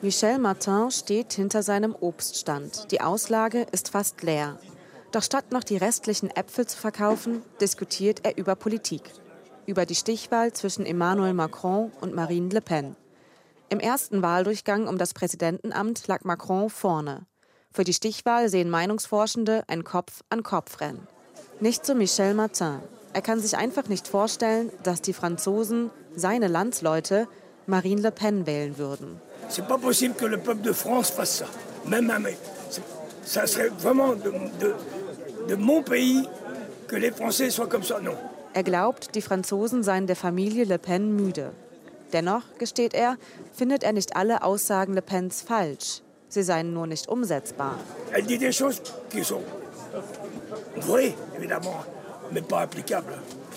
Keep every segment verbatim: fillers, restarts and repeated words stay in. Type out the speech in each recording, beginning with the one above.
Michel Martin steht hinter seinem Obststand. Die Auslage ist fast leer. Doch statt noch die restlichen Äpfel zu verkaufen, diskutiert er über Politik. Über die Stichwahl zwischen Emmanuel Macron und Marine Le Pen. Im ersten Wahldurchgang um das Präsidentenamt lag Macron vorne. Für die Stichwahl sehen Meinungsforschende ein Kopf-an-Kopf-Rennen. Nicht so Michel Martin. Er kann sich einfach nicht vorstellen, dass die Franzosen, seine Landsleute, Marine Le Pen wählen würden. C'est pas possible que le peuple de France fasse ça. Même mais ça serait vraiment de, de, de mon pays que les Français soient comme ça. Non. Er glaubt, die Franzosen seien der Familie Le Pen müde. Dennoch, gesteht er, findet er nicht alle Aussagen Le Pens falsch. Sie seien nur nicht umsetzbar. Elle dit des choses qui sont vraies, évidemment, mais pas applicables.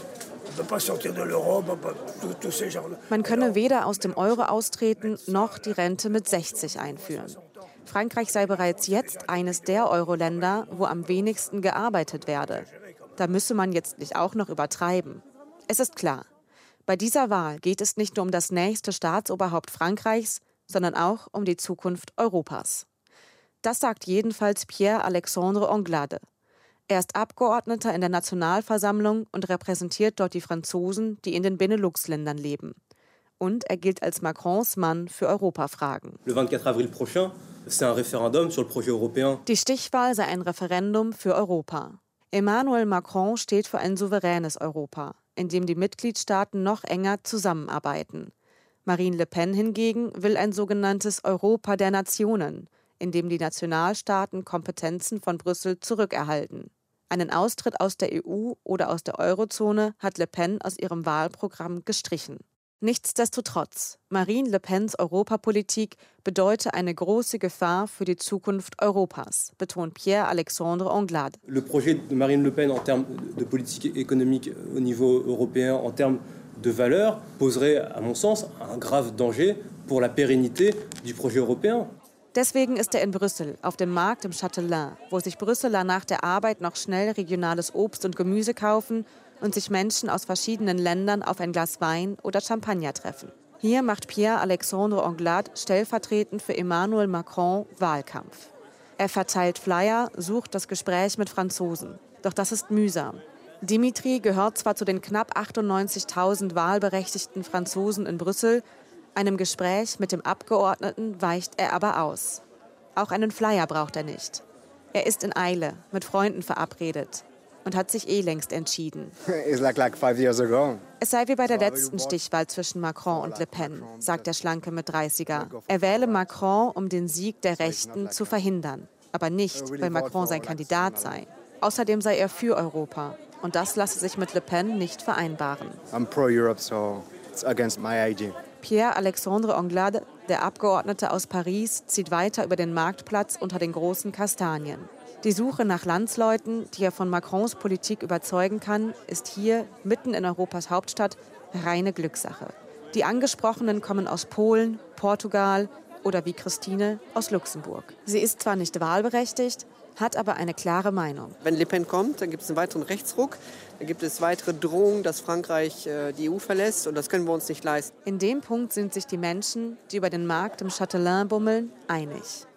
Man könne weder aus dem Euro austreten, noch die Rente mit sechzig einführen. Frankreich sei bereits jetzt eines der Euro-Länder, wo am wenigsten gearbeitet werde. Da müsse man jetzt nicht auch noch übertreiben. Es ist klar, bei dieser Wahl geht es nicht nur um das nächste Staatsoberhaupt Frankreichs, sondern auch um die Zukunft Europas. Das sagt jedenfalls Pierre-Alexandre Anglade. Er ist Abgeordneter in der Nationalversammlung und repräsentiert dort die Franzosen, die in den Benelux-Ländern leben. Und er gilt als Macrons Mann für Europafragen. Le vingt-quatre avril prochain, c'est un référendum sur le projet européen. Die Stichwahl sei ein Referendum für Europa. Emmanuel Macron steht für ein souveränes Europa, in dem die Mitgliedstaaten noch enger zusammenarbeiten. Marine Le Pen hingegen will ein sogenanntes Europa der Nationen, in dem die Nationalstaaten Kompetenzen von Brüssel zurückerhalten. Einen Austritt aus der E U oder aus der Eurozone hat Le Pen aus ihrem Wahlprogramm gestrichen. Nichtsdestotrotz, Marine Le Pens Europapolitik bedeute eine große Gefahr für die Zukunft Europas, betont Pierre-Alexandre Anglade. Le projet de Marine Le Pen en termes de politique économique au niveau européen, en termes de valeurs, poserait, à mon sens, un grave danger pour la pérennité du projet européen. Deswegen ist er in Brüssel, auf dem Markt im Châtelain, wo sich Brüsseler nach der Arbeit noch schnell regionales Obst und Gemüse kaufen und sich Menschen aus verschiedenen Ländern auf ein Glas Wein oder Champagner treffen. Hier macht Pierre-Alexandre Anglade stellvertretend für Emmanuel Macron Wahlkampf. Er verteilt Flyer, sucht das Gespräch mit Franzosen. Doch das ist mühsam. Dimitri gehört zwar zu den knapp achtundneunzigtausend wahlberechtigten Franzosen in Brüssel, einem Gespräch mit dem Abgeordneten weicht er aber aus. Auch einen Flyer braucht er nicht. Er ist in Eile, mit Freunden verabredet und hat sich eh längst entschieden. Like like five years ago. Es sei wie bei der letzten Stichwahl zwischen Macron und Le Pen, sagt der schlanke Mitdreißiger. Er wähle Macron, um den Sieg der Rechten zu verhindern, aber nicht, weil Macron sein Kandidat sei. Außerdem sei er für Europa und das lasse sich mit Le Pen nicht vereinbaren. I'm pro-Europe, so it's against my idea. Pierre-Alexandre Anglade, der Abgeordnete aus Paris, zieht weiter über den Marktplatz unter den großen Kastanien. Die Suche nach Landsleuten, die er von Macrons Politik überzeugen kann, ist hier, mitten in Europas Hauptstadt, reine Glückssache. Die Angesprochenen kommen aus Polen, Portugal oder wie Christine aus Luxemburg. Sie ist zwar nicht wahlberechtigt, hat aber eine klare Meinung. Wenn Le Pen kommt, dann gibt es einen weiteren Rechtsruck. Dann gibt es weitere Drohungen, dass Frankreich äh, die E U verlässt. Und das können wir uns nicht leisten. In dem Punkt sind sich die Menschen, die über den Markt im Châtelain bummeln, einig.